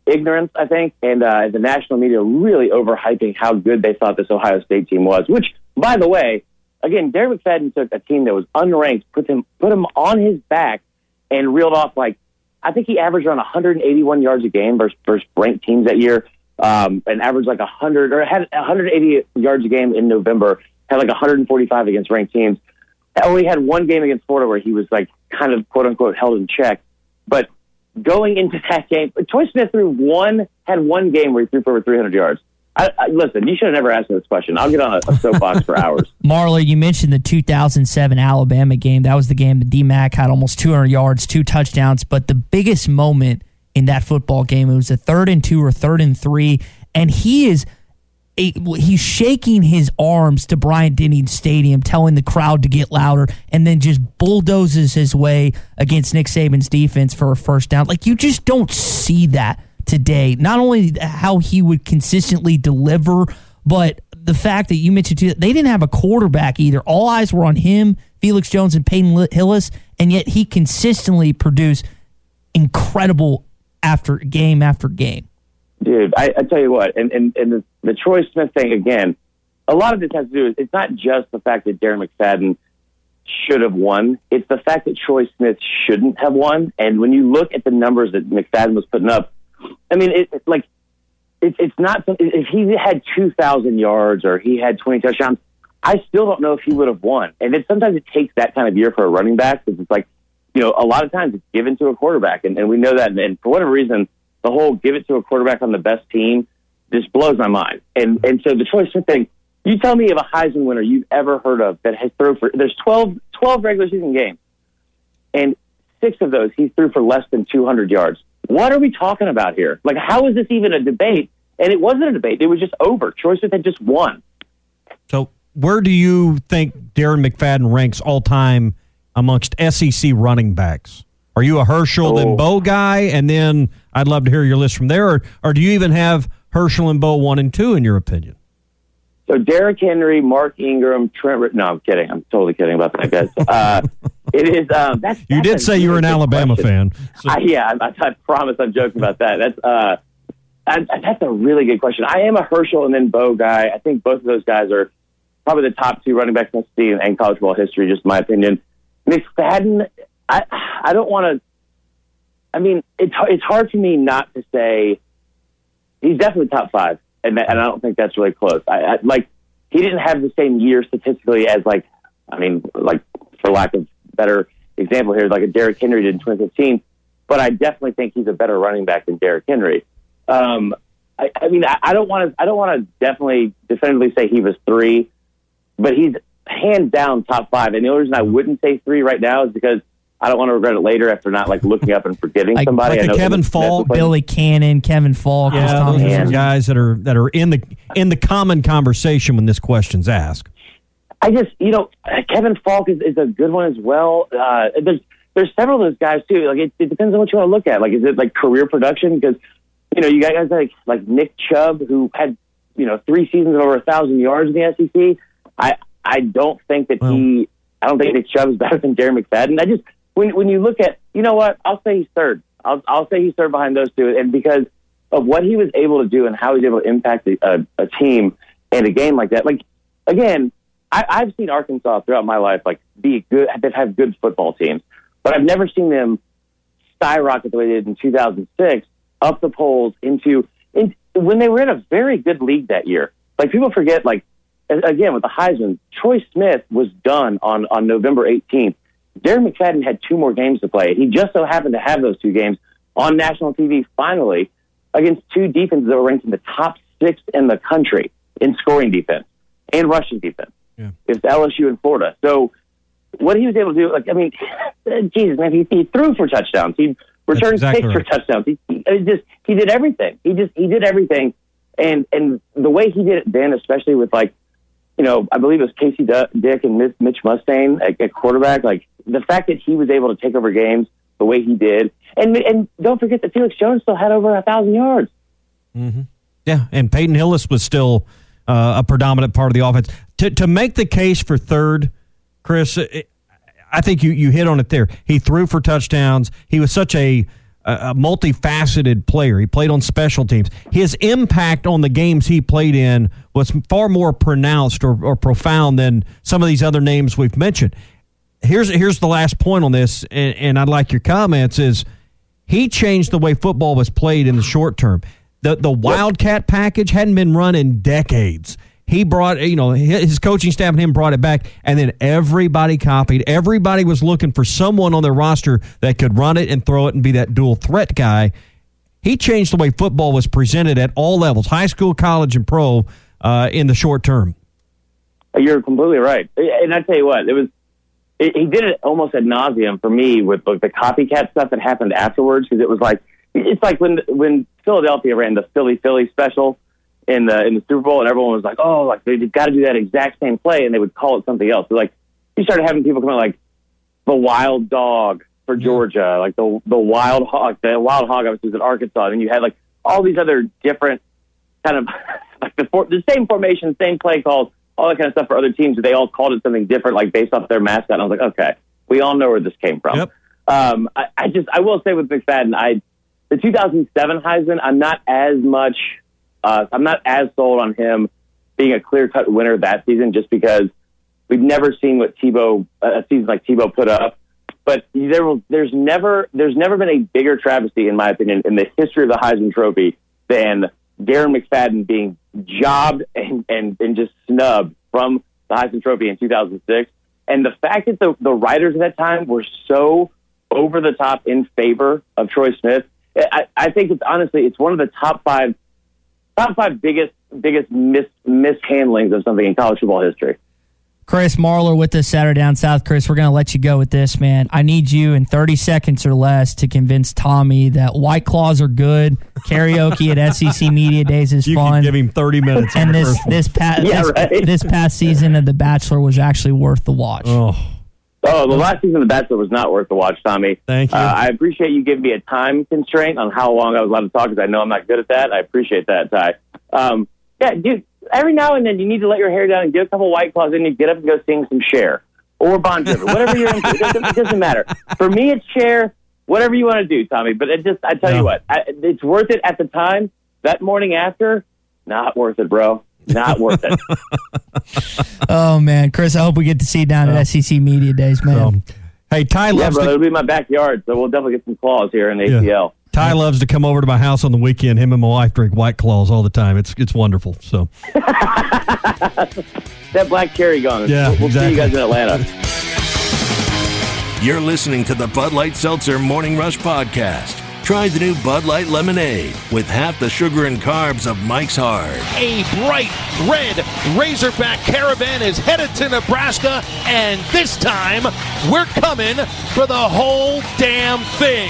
Speaker 12: ignorance, I think, and uh, the national media really overhyping how good they thought this Ohio State team was, which, by the way, again, Darren McFadden took a team that was unranked, put them, put them on his back, and reeled off, like, I think he averaged around one hundred eighty-one yards a game versus, versus ranked teams that year, um, and averaged like one hundred, or had one hundred eighty yards a game in November, had like one hundred forty-five against ranked teams. Only had one game against Florida where he was like kind of quote unquote held in check. But going into that game, Troy Smith threw one, had one game where he threw for over three hundred yards. I, I, listen, you should have never asked me this question. I'll get on a, a soapbox for hours.
Speaker 6: Marler, you mentioned the two thousand seven Alabama game. That was the game that D-Mac had almost two hundred yards, two touchdowns. But the biggest moment in that football game, it was a third and two or third and three, and he is a, he's shaking his arms to Bryant-Denny Stadium, telling the crowd to get louder, and then just bulldozes his way against Nick Saban's defense for a first down. Like, you just don't see that today. Not only how he would consistently deliver, but the fact that you mentioned too, they didn't have a quarterback either. All eyes were on him, Felix Jones, and Peyton Hillis, and yet he consistently produced incredible after game after game.
Speaker 12: Dude, I, I tell you what, and, and, and the, the Troy Smith thing, again, a lot of this has to do with, it's not just the fact that Darren McFadden should have won. It's the fact that Troy Smith shouldn't have won. And when you look at the numbers that McFadden was putting up, I mean, it, it, like, it, it's not, if he had two thousand yards or he had twenty touchdowns, I still don't know if he would have won. And it, sometimes it takes that kind of year for a running back, because it's like, you know, a lot of times it's given to a quarterback. And, and we know that. And, and for whatever reason, the whole give it to a quarterback on the best team just blows my mind. And and so the Troy Smith thing, you tell me of a Heisman winner you've ever heard of that has thrown for, there's twelve, twelve regular season games, and six of those he threw for less than two hundred yards. What are we talking about here? Like, how is this even a debate? And it wasn't a debate. It was just over. Troy Smith had just won.
Speaker 8: So where do you think Darren McFadden ranks all-time amongst S E C running backs? Are you a Herschel
Speaker 12: oh.
Speaker 8: and Bo guy? And then I'd love to hear your list from there. Or, or do you even have Herschel and Bo one and two in your opinion?
Speaker 12: So Derrick Henry, Mark Ingram, Trent. No, I'm kidding. I'm totally kidding about that, guys. Uh, it is. Um, that's,
Speaker 8: you
Speaker 12: that's
Speaker 8: did say you were an Alabama
Speaker 12: question.
Speaker 8: fan. So.
Speaker 12: I, yeah, I, I promise. I'm joking about that. That's uh, I, that's a really good question. I am a Herschel and then Bo guy. I think both of those guys are probably the top two running backs in the city and college football history. Just my opinion. McFadden. I I don't want to. I mean, it's it's hard for me not to say he's definitely top five, and and I don't think that's really close. I, I like he didn't have the same year statistically as like I mean like for lack of better example here, like a Derrick Henry did in twenty fifteen. But I definitely think he's a better running back than Derrick Henry. Um, I, I mean, I, I don't want to I don't want to definitely definitively say he was three, but he's hands down top five. And the only reason I wouldn't say three right now is because I don't want to regret it later after not like looking up and forgetting
Speaker 6: like,
Speaker 12: somebody.
Speaker 6: Like
Speaker 12: I know
Speaker 6: Kevin Falk, Billy Cannon, Kevin Falk.
Speaker 8: Yeah, those are guys that are that are in the in the common conversation when this question's asked.
Speaker 12: I just, you know, Kevin Falk is, is a good one as well. Uh, there's there's several of those guys too. Like it, it depends on what you want to look at. Like, is it like career production? Because you know, you got guys like like Nick Chubb who had you know three seasons of over a thousand yards in the S E C. I I don't think that well, he. I don't think Nick Chubb is better than Darren McFadden. I just When when you look at, you know what, I'll say he's third. I'll I'll say he's third behind those two, and because of what he was able to do and how he's able to impact a, a, a team and a game like that. Like again, I, I've seen Arkansas throughout my life like be good, that have good football teams, but I've never seen them skyrocket the way they did in two thousand six up the polls into, in, when they were in a very good league that year. Like people forget, like again with the Heisman, Troy Smith was done on on November eighteenth. Darren McFadden had two more games to play. He just so happened to have those two games on national T V finally against two defenses that were ranked in the top six in the country in scoring defense and rushing defense. Yeah. It's L S U and Florida. So what he was able to do, like, I mean, Jesus, man, he, he threw for touchdowns. He returned exactly kicks right. for touchdowns. He, he just he did everything. He just he did everything, and and the way he did it then, especially with like, you know, I believe it was Casey Dick and Mitch Mustaine at, at quarterback. Like the fact that he was able to take over games the way he did, and and don't forget that Felix Jones still had over a thousand yards.
Speaker 8: Mm-hmm. Yeah, and Peyton Hillis was still uh, a predominant part of the offense. To to make the case for third, Chris, it, I think you, you hit on it there. He threw for touchdowns. He was such a a multifaceted player. He played on special teams. His impact on the games he played in was far more pronounced or, or profound than some of these other names we've mentioned. Here's here's the last point on this, and, and I'd like your comments, is he changed the way football was played in the short term. The the Wildcat package hadn't been run in decades. He brought, you know, his coaching staff and him brought it back, and then everybody copied. Everybody was looking for someone on their roster that could run it and throw it and be that dual threat guy. He changed the way football was presented at all levels, high school, college, and pro, uh, in the short term.
Speaker 12: You're completely right. And I tell you what, it was it, he did it almost ad nauseum for me with like, the copycat stuff that happened afterwards, because it was like, it's like when when Philadelphia ran the Philly Philly special in the in the Super Bowl, and everyone was like, oh, like they've got to do that exact same play, and they would call it something else. So, like, you started having people come out like the Wild Dog for Georgia, like the the Wild Hog, the Wild Hog obviously was in Arkansas, and you had like all these other different kind of like the for, the same formation, same play calls, all that kind of stuff for other teams, but they all called it something different, like based off their mascot. And I was like, okay, we all know where this came from. Yep. Um, I, I just I will say with McFadden, I the two thousand seven Heisman, I'm not as much. Uh, I'm not as sold on him being a clear-cut winner that season, just because we've never seen what Tebow, a season like Tebow put up. But there will, there's never there's never been a bigger travesty, in my opinion, in the history of the Heisman Trophy than Darren McFadden being jobbed and, and, and just snubbed from the Heisman Trophy in two thousand six. And the fact that the, the writers at that time were so over the top in favor of Troy Smith, I, I think it's honestly, it's one of the top five Top five biggest biggest mis mishandlings of something in college football history.
Speaker 6: Chris Marlar with us Saturday Down South. Chris, we're going to let you go with this, man. I need you in thirty seconds or less to convince Tommy that White Claws are good. Karaoke at S E C Media Days is
Speaker 8: you
Speaker 6: fun.
Speaker 8: You can give him thirty minutes.
Speaker 6: And this this, pa
Speaker 12: yeah,
Speaker 6: this,
Speaker 12: right?
Speaker 6: this past season of The Bachelor was actually worth the watch.
Speaker 8: Oh.
Speaker 12: Oh, the last season of The Bachelor was not worth the watch, Tommy.
Speaker 8: Thank you.
Speaker 12: Uh, I appreciate you giving me a time constraint on how long I was allowed to talk, because I know I'm not good at that. I appreciate that, Ty. Um, yeah, dude, every now and then you need to let your hair down and get a couple White Claws in, you get up and go sing some Cher or Bon Jovi, whatever you're into. It doesn't, it doesn't matter. For me, it's Cher, whatever you want to do, Tommy. But it just, I tell
Speaker 8: no.
Speaker 12: you what, I, it's worth it at the time. That morning after, not worth it, bro. Not worth it.
Speaker 6: Oh, man. Chris, I hope we get to see you down at S E C Media Days, man.
Speaker 8: Um, hey, Ty
Speaker 12: yeah,
Speaker 8: loves
Speaker 12: brother,
Speaker 8: to...
Speaker 12: it'll be in my backyard, so we'll definitely get some claws here in A T L.
Speaker 8: Yeah. Ty loves to come over to my house on the weekend. Him and my wife drink White Claws all the time. It's it's wonderful. So
Speaker 12: that black cherry gone.
Speaker 8: Yeah,
Speaker 12: we'll, we'll
Speaker 8: exactly.
Speaker 12: see you guys in Atlanta.
Speaker 2: You're listening to the Bud Light Seltzer Morning Rush Podcast. Try the new Bud Light Lemonade with half the sugar and carbs of Mike's Hard.
Speaker 1: A bright red Razorback caravan is headed to Nebraska, and this time we're coming for the whole damn thing.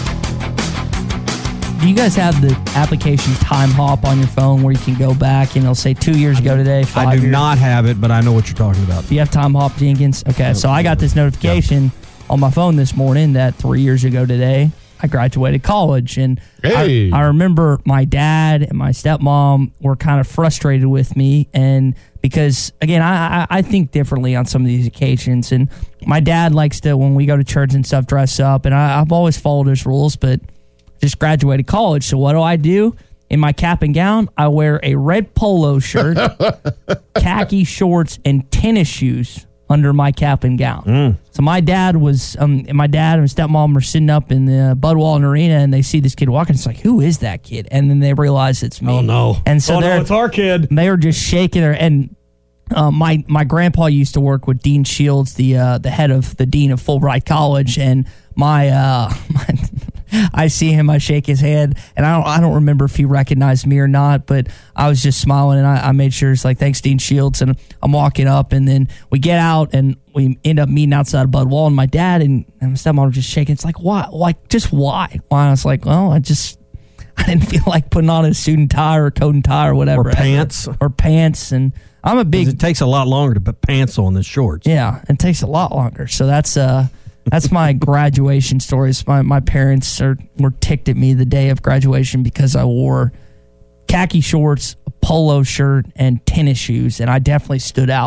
Speaker 6: Do you guys have the application Time Hop on your phone where you can go back and it'll say two years ago today, five
Speaker 8: I do
Speaker 6: years?
Speaker 8: not have it, but I know what you're talking about.
Speaker 6: Do you have Time Hop, Jenkins? Okay, so I got this notification on my phone this morning that three years ago today, I graduated college. And
Speaker 7: Hey.
Speaker 6: I, I remember my dad and my stepmom were kind of frustrated with me. And because, again, I, I, I think differently on some of these occasions. And my dad likes to, when we go to church and stuff, dress up. And I, I've always followed his rules, but just graduated college. So what do I do? In my cap and gown, I wear a red polo shirt, khaki shorts, and tennis shoes under my cap and gown.
Speaker 8: Mm.
Speaker 6: So my dad was, um, my dad and stepmom were sitting up in the Bud Walton Arena, and they see this kid walking. It's like, who is that kid? And then they realize it's me.
Speaker 8: Oh no!
Speaker 6: And so
Speaker 8: oh,
Speaker 6: they're,
Speaker 8: no, it's our kid.
Speaker 6: They were just shaking their and. Uh, my my grandpa used to work with Dean Shields, the uh, the head of the dean of Fulbright College, and my, uh, my I see him, I shake his hand, and I don't I don't remember if he recognized me or not, but I was just smiling, and I, I made sure it's like, thanks, Dean Shields, and I'm walking up, and then we get out, and we end up meeting outside of Bud Wall, and my dad and, and my stepmom were just shaking. It's like, why? Like, just why? Why? I was like, well, I just, I didn't feel like putting on a suit and tie or a coat and tie or whatever.
Speaker 8: Or pants.
Speaker 6: Or pants, and I'm a big...
Speaker 8: It takes a lot longer to put pants on than shorts.
Speaker 6: Yeah, it takes a lot longer. So that's uh, that's my graduation stories. My my parents are were ticked at me the day of graduation because I wore khaki shorts, a polo shirt, and tennis shoes, and I definitely stood out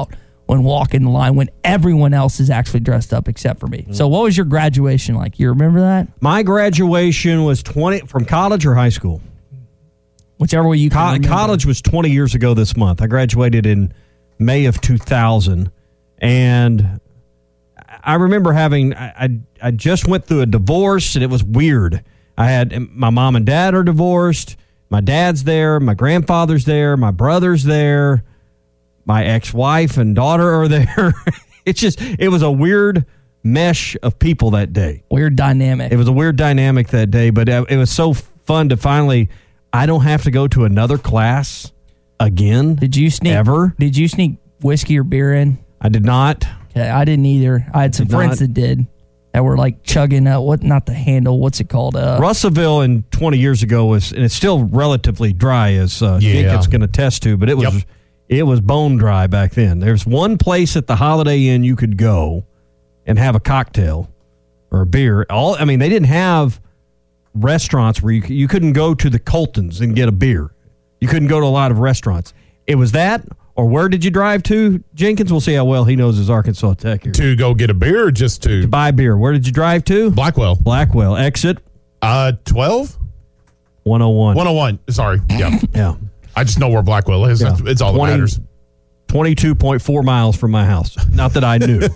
Speaker 6: when walking the line when everyone else is actually dressed up except for me. Mm-hmm. So what was your graduation like? You remember that?
Speaker 8: My graduation was twenty from college or high school?
Speaker 6: Whichever way you can
Speaker 8: Co- College was twenty years ago this month. I graduated in May of two thousand. And I remember having, I, I, I just went through a divorce, and it was weird. I had, my mom and dad are divorced. My dad's there. My grandfather's there. My brother's there. My ex-wife and daughter are there. It's just, it was a weird mesh of people that day.
Speaker 6: Weird dynamic.
Speaker 8: It was a weird dynamic that day, but it was so fun to finally, I don't have to go to another class again.
Speaker 6: Did you sneak,
Speaker 8: ever?
Speaker 6: Did you sneak whiskey or beer in?
Speaker 8: I did not.
Speaker 6: Okay, I didn't either. I had some
Speaker 8: did
Speaker 6: friends
Speaker 8: not.
Speaker 6: that did. That were like chugging uh, what? Not the handle. What's it called? Uh,
Speaker 8: Russellville in twenty years ago was, and it's still relatively dry, as uh,
Speaker 7: Yeah.
Speaker 8: Jenkins can attest to. But it was,
Speaker 7: Yep.
Speaker 8: it was bone dry back then. There's one place at the Holiday Inn you could go and have a cocktail or a beer. All I mean, they didn't have restaurants where you you couldn't go to the Coltons and get a beer. You couldn't go to a lot of restaurants. It was that. Or where did you drive to, Jenkins? We'll see how well he knows his Arkansas Tech here.
Speaker 7: To go get a beer or just to?
Speaker 8: To buy beer. Where did you drive to?
Speaker 7: Blackwell.
Speaker 8: Blackwell. Exit?
Speaker 7: Uh, twelve?
Speaker 8: one oh one.
Speaker 7: one oh one. Sorry. Yeah.
Speaker 8: Yeah.
Speaker 7: I just know where Blackwell is.
Speaker 8: Yeah.
Speaker 7: It's, it's all
Speaker 8: twenty
Speaker 7: that matters.
Speaker 8: twenty-two point four miles from my house. Not that I knew.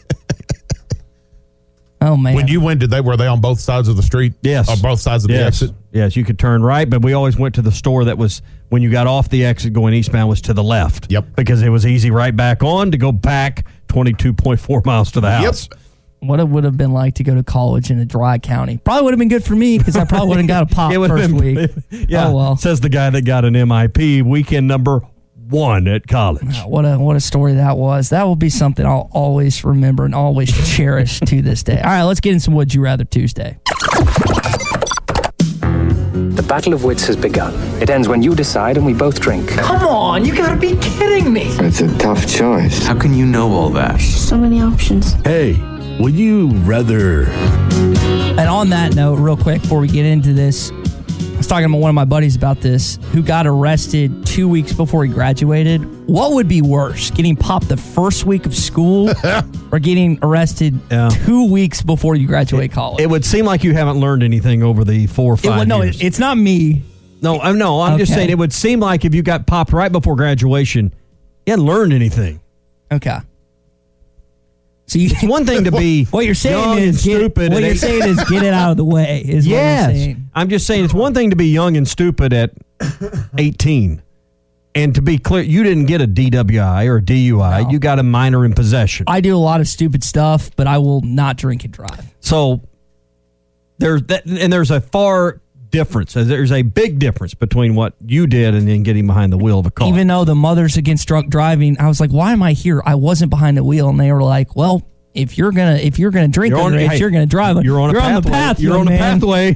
Speaker 6: Oh, man.
Speaker 7: When you went, did they were they on both sides of the street?
Speaker 8: Yes.
Speaker 7: On both sides of the
Speaker 8: yes.
Speaker 7: exit?
Speaker 8: Yes, you could turn right, but we always went to the store that was, when you got off the exit going eastbound, was to the left.
Speaker 7: Yep.
Speaker 8: Because it was easy right back on to go back twenty-two point four miles to the house.
Speaker 7: Yep.
Speaker 6: What it would have been like to go to college in a dry county. Probably would have been good for me because I probably wouldn't got a pop
Speaker 8: It would have
Speaker 6: first
Speaker 8: been,
Speaker 6: week.
Speaker 8: Yeah,
Speaker 6: Oh, well.
Speaker 8: says the guy that got an M I P weekend number one at college.
Speaker 6: What a what a story that was. That will be something I'll always remember and always cherish to this day. All right, let's get in some Would You Rather Tuesday.
Speaker 13: The battle of wits has begun. It ends when you decide and we both drink.
Speaker 14: Come on, you gotta be kidding me.
Speaker 15: It's a tough choice. How can you know all that?
Speaker 16: So many options.
Speaker 2: Hey, would you rather?
Speaker 6: And on that note, real quick, before we get into this, I was talking to one of my buddies about this, who got arrested two weeks before he graduated. What would be worse, getting popped the first week of school or getting arrested
Speaker 8: Yeah.
Speaker 6: two weeks before you graduate college?
Speaker 8: It would seem like you haven't learned anything over the four or
Speaker 6: It
Speaker 8: five
Speaker 6: would- no,
Speaker 8: years.
Speaker 6: it- it's not me.
Speaker 8: No, I'm no. I'm just
Speaker 6: Okay.
Speaker 8: saying it would seem like if you got popped right before graduation, you hadn't learned anything.
Speaker 6: Okay. So you,
Speaker 8: It's one thing to be
Speaker 6: what you're saying
Speaker 8: young
Speaker 6: is
Speaker 8: and
Speaker 6: get,
Speaker 8: stupid.
Speaker 6: what
Speaker 8: at
Speaker 6: you're
Speaker 8: eight-
Speaker 6: saying is get it out of the way. Is
Speaker 8: yes,
Speaker 6: what you're saying.
Speaker 8: I'm just saying it's one thing to be young and stupid at eighteen, and to be clear, you didn't get a D W I or a D U I.
Speaker 6: No.
Speaker 8: You got a minor in possession.
Speaker 6: I do a lot of stupid stuff, but I will not drink and drive.
Speaker 8: So there's that, and there's a far difference. There's a big difference between what you did and then getting behind the wheel of a car.
Speaker 6: Even though the Mothers Against Drunk Driving, I was like, why am I here? I wasn't behind the wheel, and they were like, well, if you're gonna if you're gonna drink
Speaker 8: You're on-
Speaker 6: underage,
Speaker 8: hey,
Speaker 6: you're gonna drive.
Speaker 8: You're on a
Speaker 6: you're
Speaker 8: pathway.
Speaker 6: on the path.
Speaker 8: You're
Speaker 6: young
Speaker 8: on a
Speaker 6: man.
Speaker 8: pathway.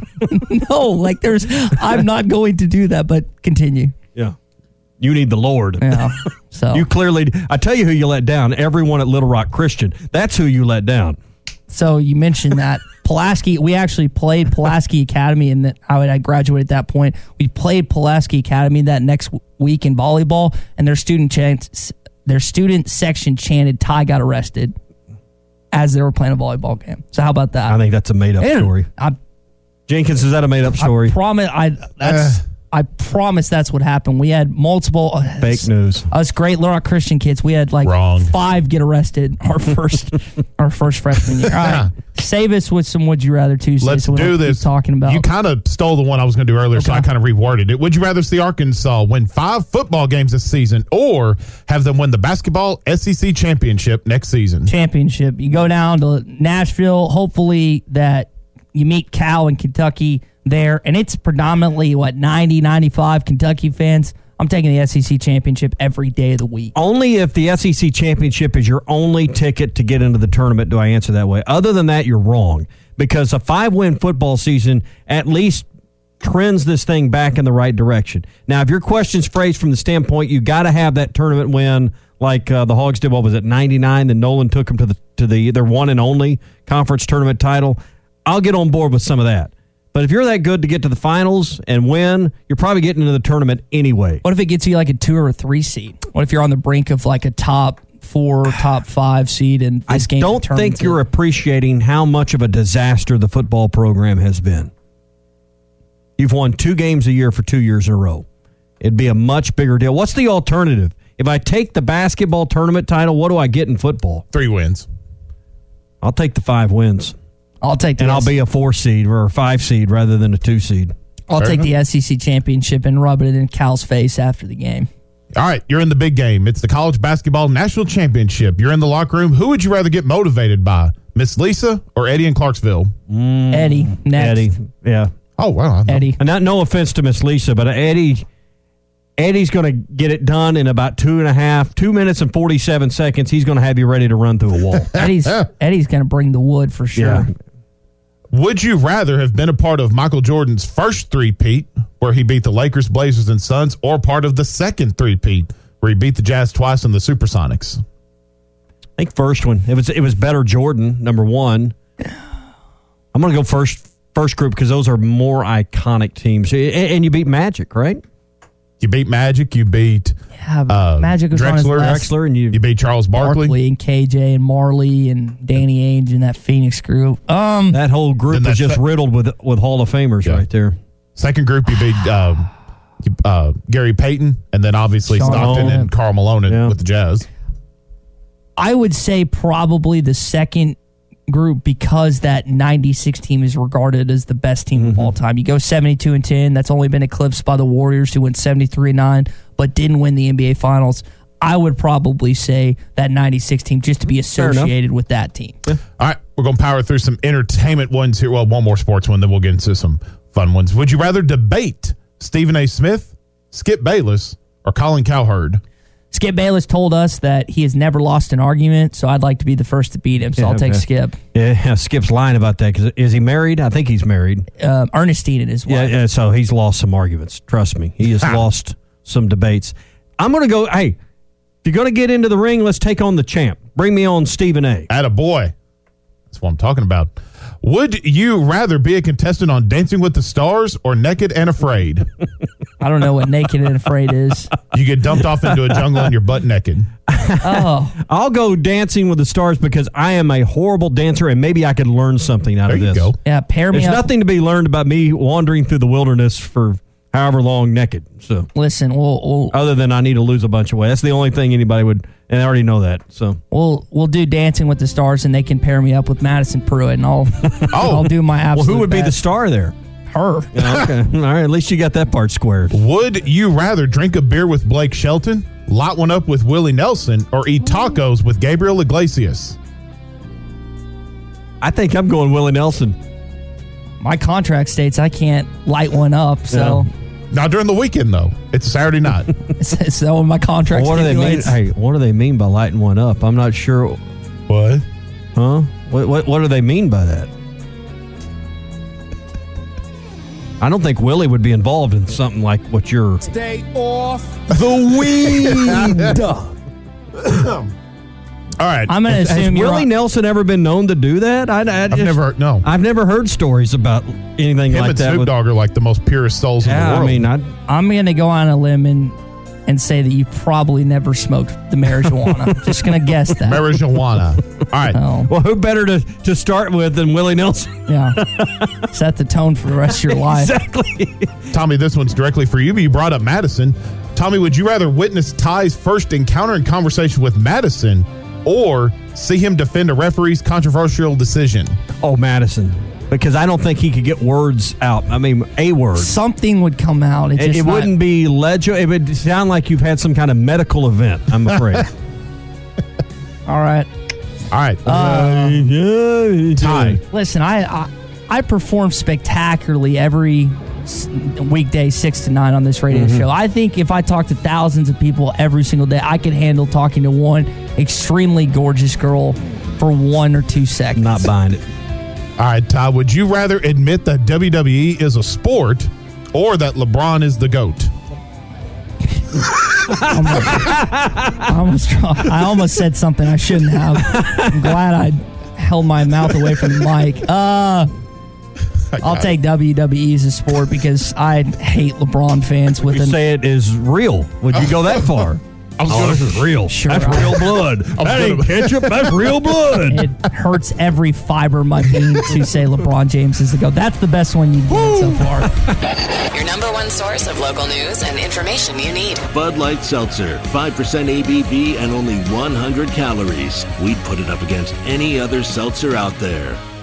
Speaker 6: No, like there's, I'm not going to do that. But continue.
Speaker 8: Yeah. You need the Lord.
Speaker 6: Yeah. So
Speaker 8: You clearly, I tell you who you let down. Everyone at Little Rock Christian. That's who you let down.
Speaker 6: So you mentioned that Pulaski. We actually played Pulaski Academy, and that I would I graduated at that point. We played Pulaski Academy that next week in volleyball, and their student chants, their student section chanted, "Ty got arrested," as they were playing a volleyball game. So how about that?
Speaker 8: I think that's a made up
Speaker 6: And
Speaker 8: story.
Speaker 6: I,
Speaker 8: Jenkins, is that a made up story?
Speaker 6: I promise. I that's. I promise that's what happened. We had multiple uh,
Speaker 8: Fake news.
Speaker 6: Us great Little Rock Christian kids. We had like
Speaker 7: Wrong.
Speaker 6: five get arrested our first our first freshman year. All right, save us with some Would You Rather Tuesday.
Speaker 7: Let's
Speaker 6: so we
Speaker 7: do
Speaker 6: don't keep
Speaker 7: this.
Speaker 6: Talking about
Speaker 7: You kind of stole the one I was going to do earlier, so
Speaker 6: Okay.
Speaker 7: I kind of reworded it. Would you rather see Arkansas win five football games this season or have them win the basketball S E C championship next season?
Speaker 6: championship. You go down to Nashville. Hopefully that you meet Cal and Kentucky there, and it's predominantly what ninety, ninety-five Kentucky fans. I'm taking the S E C championship every day of the week.
Speaker 8: Only if the S E C championship is your only ticket to get into the tournament do I answer that way. Other than that, you're wrong, because a five-win football season at least trends this thing back in the right direction. Now, if your question's phrased from the standpoint you got to have that tournament win, like uh, the Hogs did, what was it, ninety-nine, then Nolan took them to the to the their one and only conference tournament title, I'll get on board with some of that. But if you're that good to get to the finals and win, you're probably getting into the tournament anyway.
Speaker 6: What if it gets you like a two or a three seed? What if you're on the brink of like a top four, top five seed in this
Speaker 8: I
Speaker 6: game.
Speaker 8: don't think you're
Speaker 6: it.
Speaker 8: appreciating how much of a disaster the football program has been. You've won two games a year for two years in a row. It'd be a much bigger deal. What's the alternative? If I take the basketball tournament title, what do I get in football?
Speaker 7: Three wins.
Speaker 8: I'll take the five wins.
Speaker 6: I'll take the
Speaker 8: and
Speaker 6: S-
Speaker 8: I'll be a four seed or a five seed rather than a two seed.
Speaker 6: I'll
Speaker 7: Fair
Speaker 6: take
Speaker 7: enough.
Speaker 6: the S E C championship and rub it in Cal's face after the game.
Speaker 7: All right, you're in the big game. It's the college basketball national championship. You're in the locker room. Who would you rather get motivated by, Miss Lisa or Eddie in Clarksville?
Speaker 8: Mm,
Speaker 6: Eddie, next.
Speaker 8: Eddie, yeah.
Speaker 7: Oh, wow.
Speaker 6: Eddie.
Speaker 8: And not, no offense to Miss Lisa, but Eddie, Eddie's going to get it done in about two and a half, two minutes and forty-seven seconds. He's going to have you ready to run through a wall.
Speaker 6: Eddie's Eddie's going to bring the wood for sure.
Speaker 8: Yeah.
Speaker 7: Would you rather have been a part of Michael Jordan's first three-peat, where he beat the Lakers, Blazers, and Suns, or part of the second three-peat, where he beat the Jazz twice and the Supersonics?
Speaker 8: I think first one. It was it was better Jordan, number one. I'm going to go first first group because those are more iconic teams. And, and you beat Magic, right?
Speaker 7: You beat Magic. You beat
Speaker 6: Yeah,
Speaker 7: uh,
Speaker 6: Magic was on his
Speaker 7: Drexler.
Speaker 6: last-
Speaker 8: Drexler, and you,
Speaker 7: You beat Charles Barkley.
Speaker 6: Barkley and K J and Marley and Danny Ainge and that Phoenix group. Um,
Speaker 8: that whole group
Speaker 7: Then
Speaker 8: was
Speaker 7: that
Speaker 8: just
Speaker 7: se-
Speaker 8: riddled with with Hall of Famers
Speaker 7: Yeah.
Speaker 8: right there.
Speaker 7: Second group, you beat uh, uh, Gary Payton, and then obviously
Speaker 6: Sean
Speaker 7: Stockton
Speaker 6: Malone.
Speaker 7: and Karl Malone
Speaker 8: Yeah.
Speaker 7: with the Jazz.
Speaker 6: I would say probably the second group because that ninety-six team is regarded as the best team of all time. You go seventy-two and ten, that's only been eclipsed by the Warriors who went seventy-three and nine but didn't win the N B A Finals. I would probably say that ninety-six team just to be associated with that team.
Speaker 7: All right, we're going to power through some entertainment ones here. Well, one more sports one, then we'll get into some fun ones. Would you rather debate Stephen A. Smith, Skip Bayless, or Colin Cowherd?
Speaker 6: Skip Bayless told us that he has never lost an argument, so I'd like to be the first to beat him, so
Speaker 8: Yeah,
Speaker 6: I'll take
Speaker 8: okay.
Speaker 6: Skip.
Speaker 8: Yeah, Skip's lying about that. 'Cause is he married? I think he's married.
Speaker 6: Uh, Ernestine and his
Speaker 8: Yeah,
Speaker 6: wife.
Speaker 8: yeah, so he's lost some arguments. Trust me. He has lost some debates. I'm going to go, hey, if you're going to get into the ring, let's take on the champ. Bring me on Stephen A.
Speaker 7: Attaboy. That's what I'm talking about. Would you rather be a contestant on Dancing with the Stars or Naked and Afraid?
Speaker 6: I don't know what Naked and Afraid is.
Speaker 7: You get dumped off into a jungle and you're butt naked.
Speaker 6: Oh,
Speaker 8: I'll go Dancing with the Stars because I am a horrible dancer and maybe I could learn something out
Speaker 7: There
Speaker 8: of
Speaker 7: you
Speaker 8: this.
Speaker 7: go.
Speaker 6: yeah, pair me
Speaker 8: There's
Speaker 6: up.
Speaker 8: nothing to be learned about me wandering through the wilderness for however long naked. So
Speaker 6: Listen, we'll, we'll
Speaker 8: other than I need to lose a bunch of weight. That's the only thing anybody would, and I already know that. So
Speaker 6: we'll we'll do Dancing with the Stars, and they can pair me up with Madison Pruitt, and I'll I'll do my
Speaker 8: well,
Speaker 6: absolute
Speaker 8: who would be the
Speaker 6: best.
Speaker 8: star there?
Speaker 6: Her.
Speaker 8: Yeah, okay. All right. At least you got that part squared.
Speaker 7: Would you rather drink a beer with Blake Shelton, lot one up with Willie Nelson, or eat tacos with Gabriel Iglesias?
Speaker 8: I think I'm going Willie Nelson.
Speaker 6: My contract states I can't light one up, so
Speaker 7: Not during the weekend, though. It's a Saturday night.
Speaker 6: so my contract
Speaker 8: Well, what do they mean?
Speaker 6: stipulates.
Speaker 8: Hey, what do they mean by lighting one up? I'm not sure.
Speaker 7: What?
Speaker 8: Huh? What? What? What do they mean by that? I don't think Willie would be involved in something like what you're.
Speaker 1: Stay off
Speaker 7: The weed. All right.
Speaker 6: I'm going to
Speaker 8: Has
Speaker 6: assume you're
Speaker 8: Willie
Speaker 6: on-
Speaker 8: Nelson ever been known to do that? I, I
Speaker 7: I've
Speaker 8: just-
Speaker 7: never, no.
Speaker 8: I've never heard stories about anything
Speaker 7: Him
Speaker 8: like
Speaker 7: and
Speaker 8: that.
Speaker 7: Snoop
Speaker 8: with-
Speaker 7: Dogg are like the most purest souls in the
Speaker 8: yeah,
Speaker 7: world.
Speaker 8: I mean, I,
Speaker 6: I'm going to go on a limb and and say that you probably never smoked the marijuana. Just going to guess that.
Speaker 7: Marijuana. All right.
Speaker 6: Oh,
Speaker 8: well, who better to, to start with than Willie Nelson?
Speaker 6: yeah. Set the tone for the rest of your life.
Speaker 8: Exactly.
Speaker 7: Tommy, this one's directly for you, but you brought up Madison. Tommy, would you rather witness Ty's first encounter and conversation with Madison or see him defend a referee's controversial decision?
Speaker 8: Oh, Madison. Because I don't think he could get words out. I mean, a word.
Speaker 6: Something would come out. It,
Speaker 8: It,
Speaker 6: just
Speaker 8: it
Speaker 6: not-
Speaker 8: wouldn't be legible. It would sound like you've had some kind of medical event, I'm afraid.
Speaker 6: All right.
Speaker 7: All right.
Speaker 6: Uh,
Speaker 7: Ty.
Speaker 6: Listen, I, I I perform spectacularly every s- weekday six to nine on this radio
Speaker 8: Mhm.
Speaker 6: show. I think if I talk to thousands of people every single day, I could handle talking to one extremely gorgeous girl for one or two seconds.
Speaker 8: Not buying it.
Speaker 7: All right, Ty, would you rather admit that W W E is a sport or that LeBron is the GOAT?
Speaker 6: I almost, I almost said something I shouldn't have. I'm glad I held my mouth away from the mic. Uh, I'll take W W E as a sport because I hate LeBron fans with
Speaker 8: You
Speaker 6: an
Speaker 8: say it is real. Would you go that far?
Speaker 7: I was
Speaker 8: Oh,
Speaker 7: gonna,
Speaker 8: this is real.
Speaker 6: Sure.
Speaker 8: That's real blood. That ain't ketchup. That's real blood.
Speaker 6: It hurts every fiber of my being to say LeBron James is the GOAT. That's the best one you've done so far.
Speaker 16: Your number one source of local news and information you need.
Speaker 2: Bud Light Seltzer, five percent A B V and only one hundred calories. We'd put it up against any other seltzer out there.